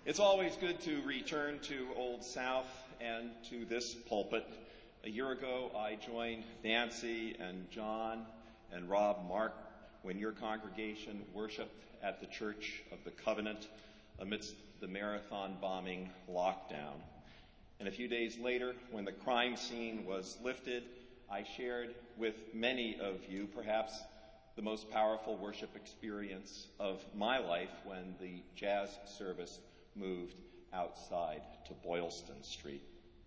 It's always good to return to Old South and to this pulpit. A year ago, I joined Nancy and John and Rob Mark when your congregation worshiped at the Church of the Covenant amidst the marathon bombing lockdown. And a few days later, when the crime scene was lifted, I shared with many of you perhaps the most powerful worship experience of my life when the jazz service moved outside to Boylston Street.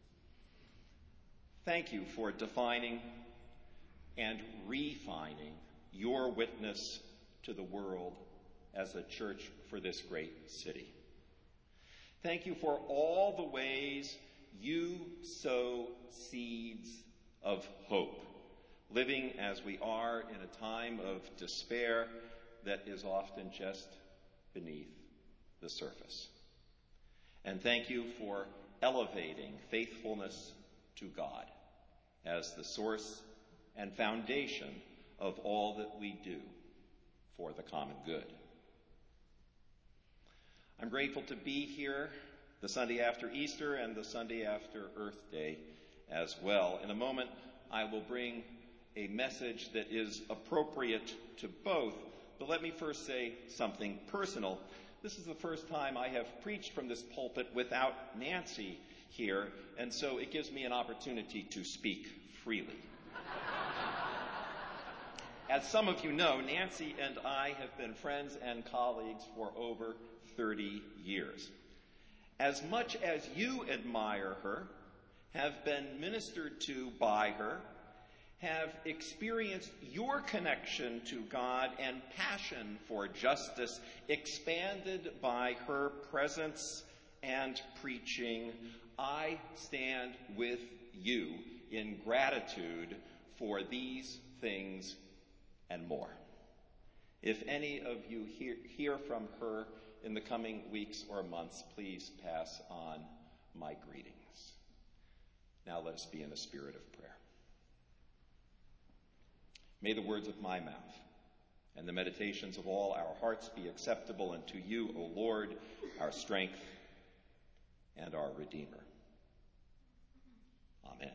Thank you for defining and refining your witness to the world as a church for this great city. Thank you for all the ways you sow seeds of hope, living as we are in a time of despair that is often just beneath the surface. And thank you for elevating faithfulness to God as the source and foundation of all that we do for the common good. I'm grateful to be here the Sunday after Easter and the Sunday after Earth Day as well. In a moment, I will bring a message that is appropriate to both, but let me first say something personal. This is the first time I have preached from this pulpit without Nancy here, and so it gives me an opportunity to speak freely. As some of you know, Nancy and I have been friends and colleagues for over 30 years. As much as you admire her, have been ministered to by her, have experienced your connection to God and passion for justice expanded by her presence and preaching, I stand with you in gratitude for these things and more. If any of you hear from her in the coming weeks or months, please pass on my greetings. Now let us be in a spirit of prayer. May the words of my mouth and the meditations of all our hearts be acceptable unto you, O Lord, our strength and our Redeemer. Amen.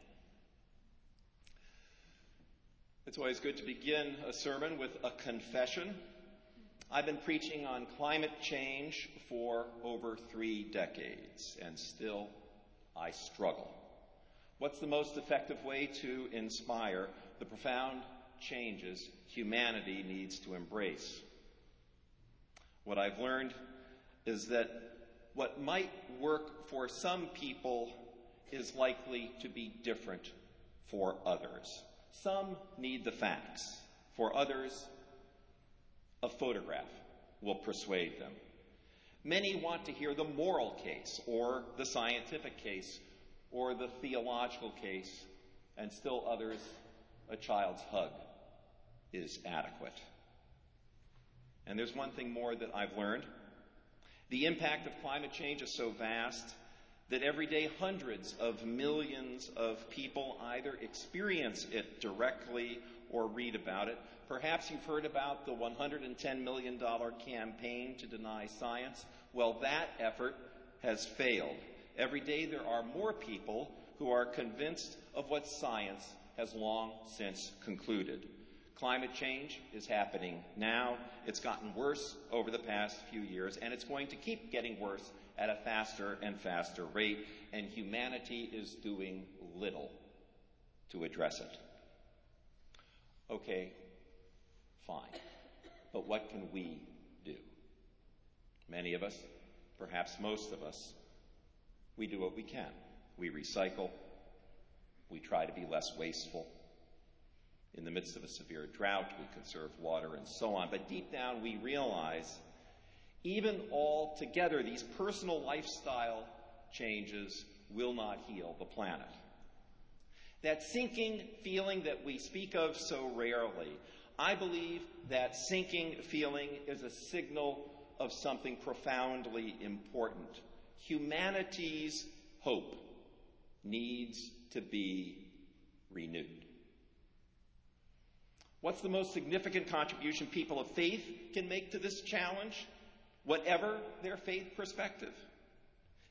It's always good to begin a sermon with a confession. I've been preaching on climate change for over 3 decades, and still I struggle. What's the most effective way to inspire the profound changes humanity needs to embrace? What I've learned is that what might work for some people is likely to be different for others. Some need the facts. For others, a photograph will persuade them. Many want to hear the moral case or the scientific case or the theological case, and still others, a child's hug is adequate. And there's one thing more that I've learned. The impact of climate change is so vast that every day hundreds of millions of people either experience it directly or read about it. Perhaps you've heard about the $110 million campaign to deny science. Well, that effort has failed. Every day there are more people who are convinced of what science has long since concluded. Climate change is happening now. It's gotten worse over the past few years, and it's going to keep getting worse at a faster and faster rate, and humanity is doing little to address it. Okay, fine. But what can we do? Many of us, perhaps most of us, we do what we can. We recycle. We try to be less wasteful. In the midst of a severe drought, we conserve water and so on. But deep down, we realize even all together, these personal lifestyle changes will not heal the planet. That sinking feeling that we speak of so rarely, I believe that sinking feeling is a signal of something profoundly important. Humanity's hope needs to be renewed. What's the most significant contribution people of faith can make to this challenge, whatever their faith perspective?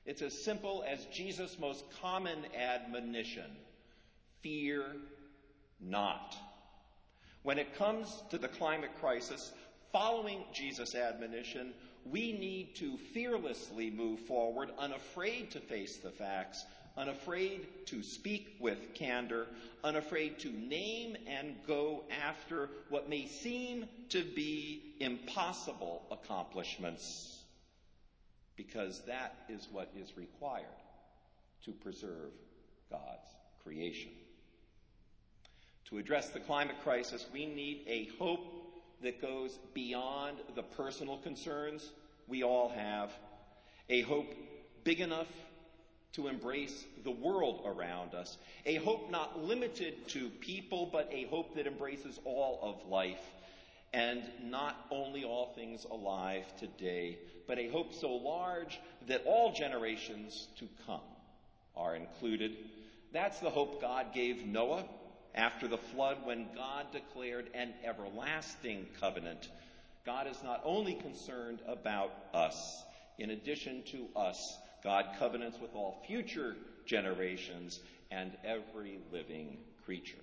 It's as simple as Jesus' most common admonition: fear not. When it comes to the climate crisis, following Jesus' admonition, we need to fearlessly move forward, unafraid to face the facts, unafraid to speak with candor, unafraid to name and go after what may seem to be impossible accomplishments, because that is what is required to preserve God's creation. To address the climate crisis, we need a hope that goes beyond the personal concerns we all have, a hope big enough to embrace the world around us, a hope not limited to people, but a hope that embraces all of life, and not only all things alive today, but a hope so large that all generations to come are included. That's the hope God gave Noah after the flood, when God declared an everlasting covenant. God is not only concerned about us. In addition to us, God covenants with all future generations and every living creature.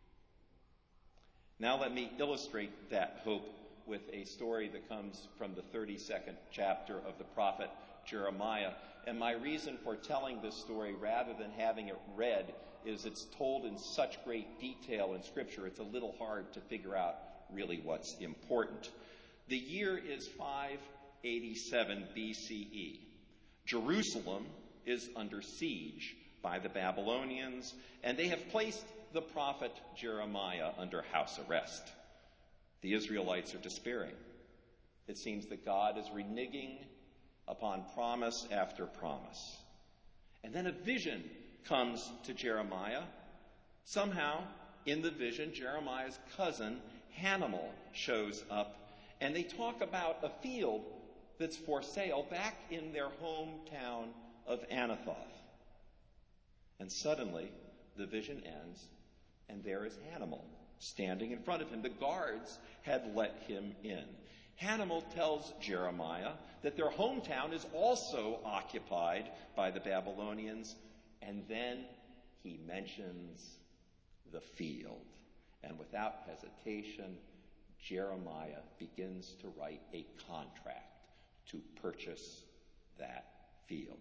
Now let me illustrate that hope with a story that comes from the 32nd chapter of the prophet Jeremiah. And my reason for telling this story rather than having it read is it's told in such great detail in Scripture, it's a little hard to figure out really what's important. The year is 587 BCE. Jerusalem is under siege by the Babylonians, and they have placed the prophet Jeremiah under house arrest. The Israelites are despairing. It seems that God is reneging upon promise after promise. And then a vision comes to Jeremiah. Somehow, in the vision, Jeremiah's cousin, Hannibal, shows up, and they talk about a field that's for sale back in their hometown of Anathoth. And suddenly, the vision ends, and there is Hannibal standing in front of him. The guards had let him in. Hannibal tells Jeremiah that their hometown is also occupied by the Babylonians, and then he mentions the field. And without hesitation, Jeremiah begins to write a contract to purchase that field.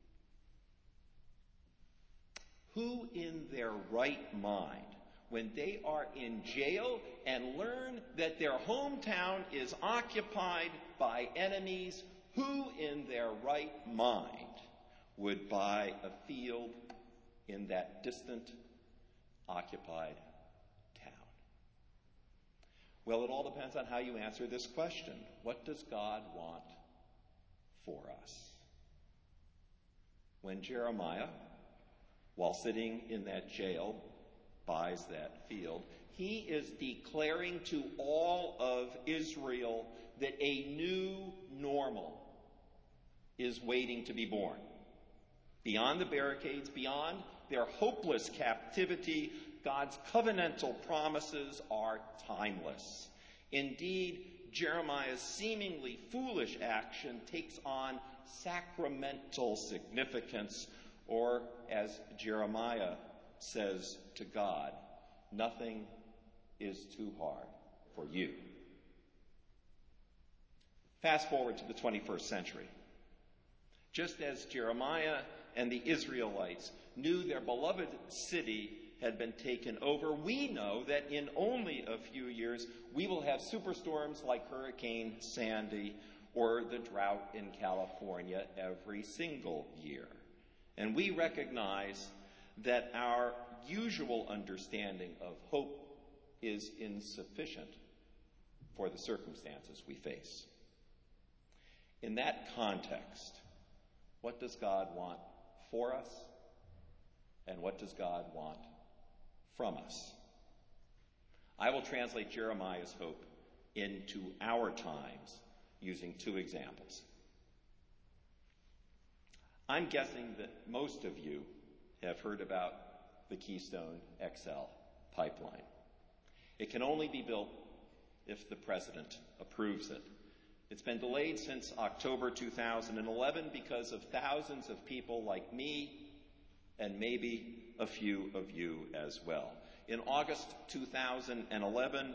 Who in their right mind, when they are in jail and learn that their hometown is occupied by enemies, who in their right mind would buy a field in that distant, occupied town? Well, it all depends on how you answer this question. What does God want for us? When Jeremiah, while sitting in that jail, buys that field, he is declaring to all of Israel that a new normal is waiting to be born. Beyond the barricades, beyond their hopeless captivity, God's covenantal promises are timeless. Indeed, Jeremiah's seemingly foolish action takes on sacramental significance, or as Jeremiah says to God, nothing is too hard for you. Fast forward to the 21st century. Just as Jeremiah and the Israelites knew their beloved city had been taken over, we know that in only a few years we will have superstorms like Hurricane Sandy or the drought in California every single year. And we recognize that our usual understanding of hope is insufficient for the circumstances we face. In that context, what does God want for us, and what does God want from us? I will translate Jeremiah's hope into our times using two examples. I'm guessing that most of you have heard about the Keystone XL pipeline. It can only be built if the president approves it. It's been delayed since October 2011 because of thousands of people like me and maybe a few of you as well. In August 2011,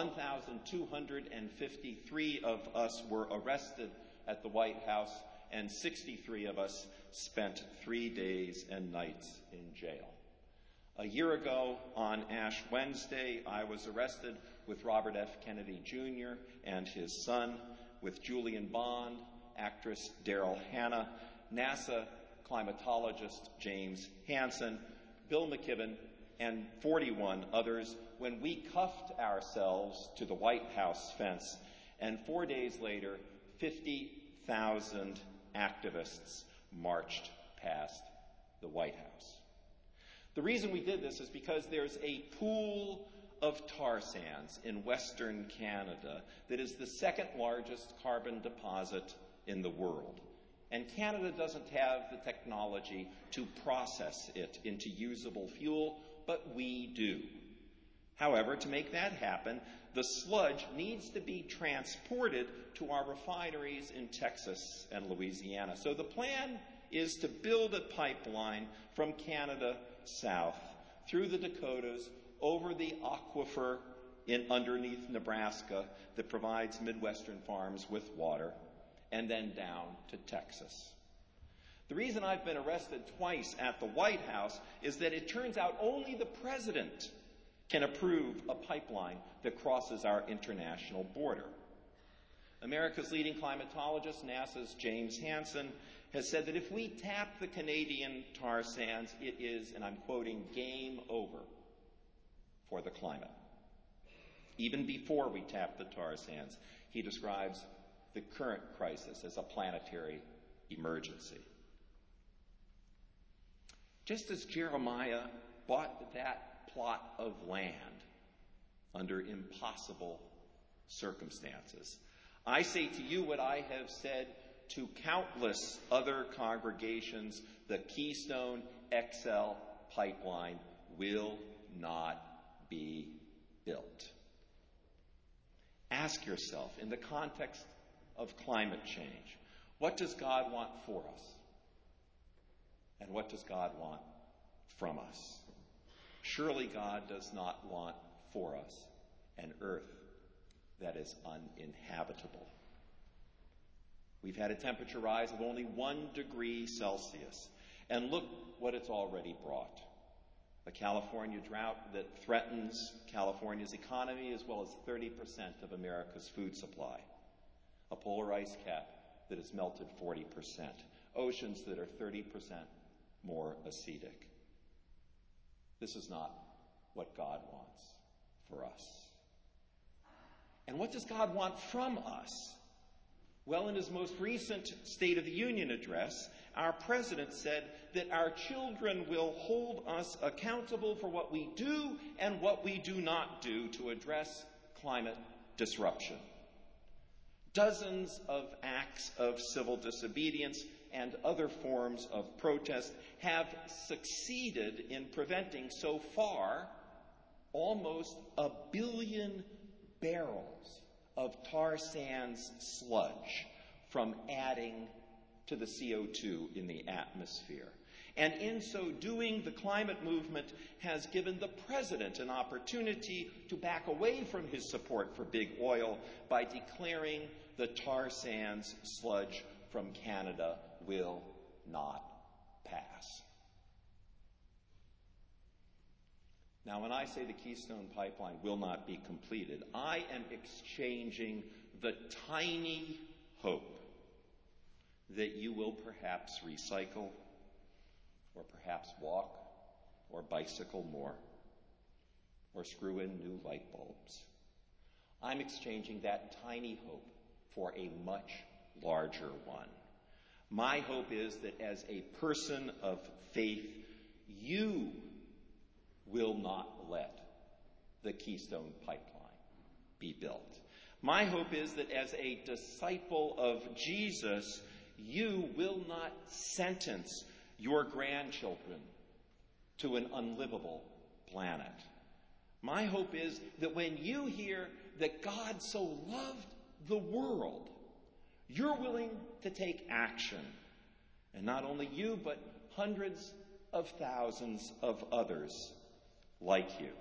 1,253 of us were arrested at the White House, and 63 of us spent 3 days and nights in jail. A year ago, on Ash Wednesday, I was arrested with Robert F. Kennedy Jr. and his son, with Julian Bond, actress Daryl Hannah, NASA climatologist James Hansen, Bill McKibben, and 41 others when we cuffed ourselves to the White House fence, and 4 days later, 50,000 activists marched past the White House. The reason we did this is because there's a pool of tar sands in Western Canada that is the second largest carbon deposit in the world. And Canada doesn't have the technology to process it into usable fuel, but we do. However, to make that happen, the sludge needs to be transported to our refineries in Texas and Louisiana. So the plan is to build a pipeline from Canada south through the Dakotas over the aquifer underneath Nebraska that provides Midwestern farms with water, and then down to Texas. The reason I've been arrested twice at the White House is that it turns out only the president can approve a pipeline that crosses our international border. America's leading climatologist, NASA's James Hansen, has said that if we tap the Canadian tar sands, it is, and I'm quoting, game over for the climate. Even before we tap the tar sands, he describes the current crisis as a planetary emergency. Just as Jeremiah bought that plot of land under impossible circumstances, I say to you what I have said to countless other congregations: the Keystone XL pipeline will not be built. Ask yourself, in the context of climate change, what does God want for us? And what does God want from us? Surely God does not want for us an earth that is uninhabitable. We've had a temperature rise of only 1 degree Celsius, and look what it's already brought. A California drought that threatens California's economy as well as 30% of America's food supply. A polar ice cap that has melted 40%. Oceans that are 30% more acidic. This is not what God wants for us. And what does God want from us? Well, in his most recent State of the Union address, our president said that our children will hold us accountable for what we do and what we do not do to address climate disruption. Dozens of acts of civil disobedience and other forms of protest have succeeded in preventing, so far, almost 1 billion barrels of tar sands sludge from adding to the CO2 in the atmosphere. And in so doing, the climate movement has given the president an opportunity to back away from his support for big oil by declaring the tar sands sludge from Canada will not pass. Now, when I say the Keystone Pipeline will not be completed, I am exchanging the tiny hope that you will perhaps recycle, or perhaps walk, or bicycle more, or screw in new light bulbs. I'm exchanging that tiny hope for a much larger one. My hope is that as a person of faith, you will not let the Keystone Pipeline be built. My hope is that as a disciple of Jesus, you will not sentence your grandchildren to an unlivable planet. My hope is that when you hear that God so loved the world You're willing to take action. And not only you, but hundreds of thousands of others like you.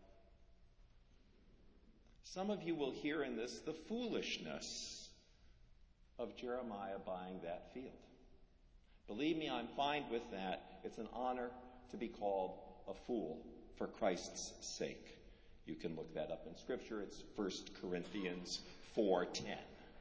Some of you will hear in this the foolishness of Jeremiah buying that field. Believe me, I'm fine with that. It's an honor to be called a fool for Christ's sake. You can look that up in Scripture. It's 1 Corinthians 4:10.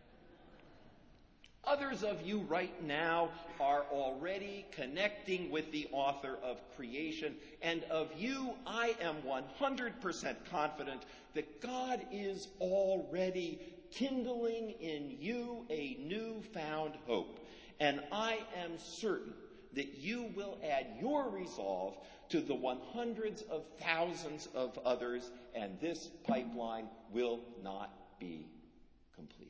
Others of you right now are already connecting with the author of creation, and of you I am 100% confident that God is already kindling in you a newfound hope. And I am certain that you will add your resolve to the hundreds of thousands of others, and this pipeline will not be completed.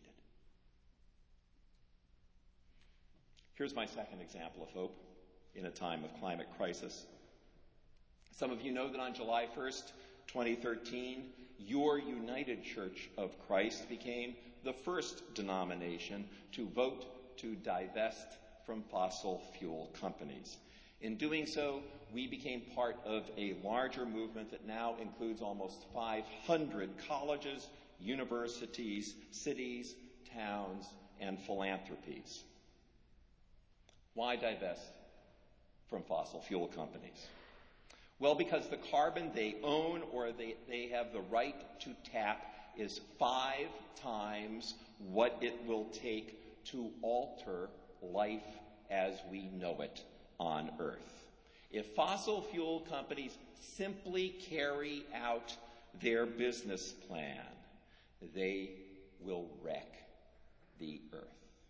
Here's my second example of hope in a time of climate crisis. Some of you know that on July 1st, 2013, your United Church of Christ became the first denomination to vote to divest from fossil fuel companies. In doing so, we became part of a larger movement that now includes almost 500 colleges, universities, cities, towns, and philanthropies. Why divest from fossil fuel companies? Well, because the carbon they own or they have the right to tap is 5 times what it will take to alter life as we know it on Earth. If fossil fuel companies simply carry out their business plan, they will wreck the Earth.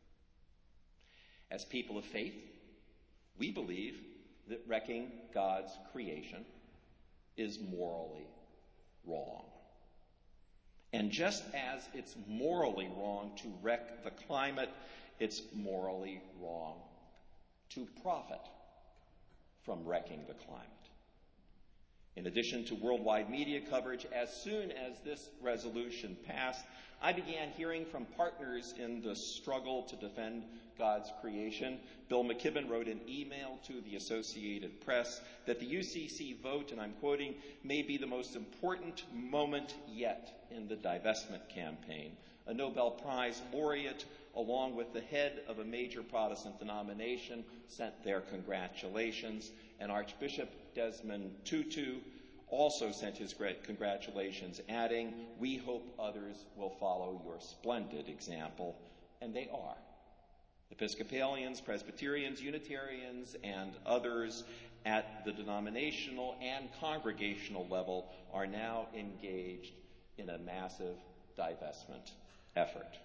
As people of faith, we believe that wrecking God's creation is morally wrong. And just as it's morally wrong to wreck the climate, it's morally wrong to profit from wrecking the climate. In addition to worldwide media coverage, as soon as this resolution passed, I began hearing from partners in the struggle to defend God's creation. Bill McKibben wrote an email to the Associated Press that the UCC vote, and I'm quoting, may be the most important moment yet in the divestment campaign. A Nobel Prize laureate, along with the head of a major Protestant denomination, sent their congratulations, and Archbishop Desmond Tutu also sent his congratulations, adding, "We hope others will follow your splendid example," and they are. Episcopalians, Presbyterians, Unitarians, and others at the denominational and congregational level are now engaged in a massive divestment effort.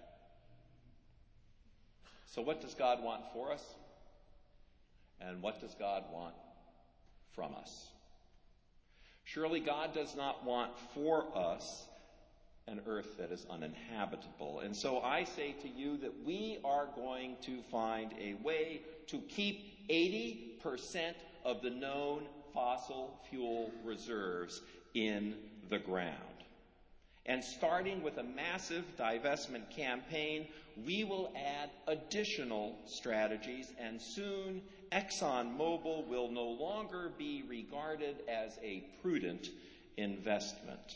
So what does God want for us? And what does God want from us? Surely God does not want for us an earth that is uninhabitable. And so I say to you that we are going to find a way to keep 80% of the known fossil fuel reserves in the ground. And starting with a massive divestment campaign, we will add additional strategies, and soon ExxonMobil will no longer be regarded as a prudent investment.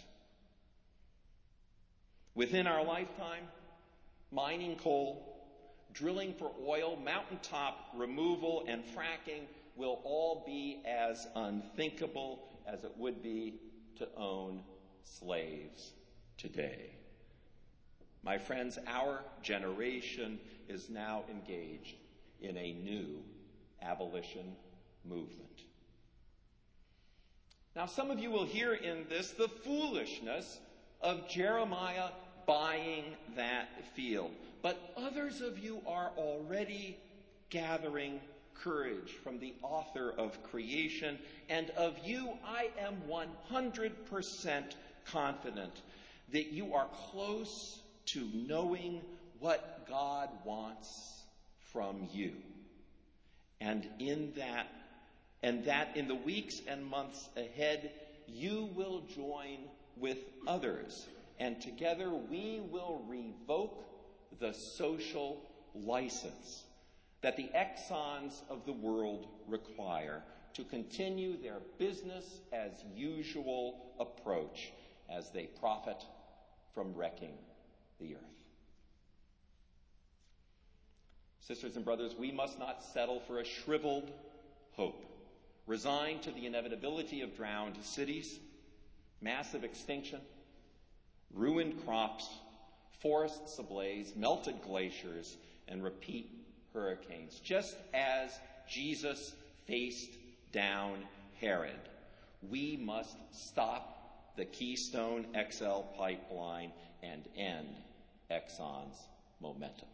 Within our lifetime, mining coal, drilling for oil, mountaintop removal, and fracking will all be as unthinkable as it would be to own slaves today. My friends, our generation is now engaged in a new abolition movement. Now, some of you will hear in this the foolishness of Jeremiah buying that field. But others of you are already gathering courage from the author of creation, and of you I am 100% confident that you are close to knowing what God wants from you. And that in the weeks and months ahead, you will join with others, and together we will revoke the social license that the Exxons of the world require to continue their business as usual approach as they profit from wrecking the earth. Sisters and brothers, we must not settle for a shriveled hope, resigned to the inevitability of drowned cities, massive extinction, ruined crops, forests ablaze, melted glaciers, and repeat hurricanes, just as Jesus faced down Herod. We must stop the Keystone XL pipeline and end Exxon's momentum.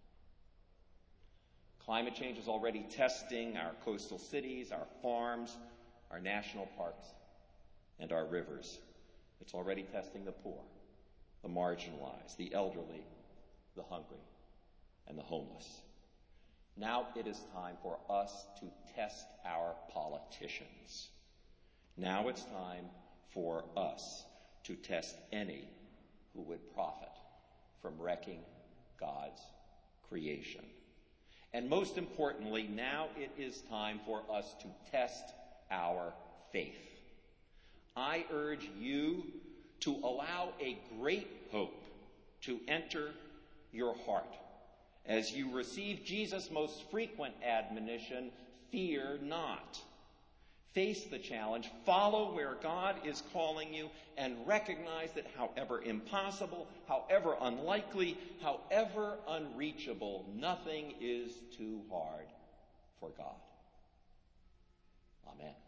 Climate change is already testing our coastal cities, our farms, our national parks, and our rivers. It's already testing the poor, the marginalized, the elderly, the hungry, and the homeless. Now it is time for us to test our politicians. Now it's time for us to test any who would profit from wrecking God's creation. And most importantly, now it is time for us to test our faith. I urge you to allow a great hope to enter your heart as you receive Jesus' most frequent admonition, fear not. Face the challenge, follow where God is calling you, and recognize that however impossible, however unlikely, however unreachable, nothing is too hard for God. Amen.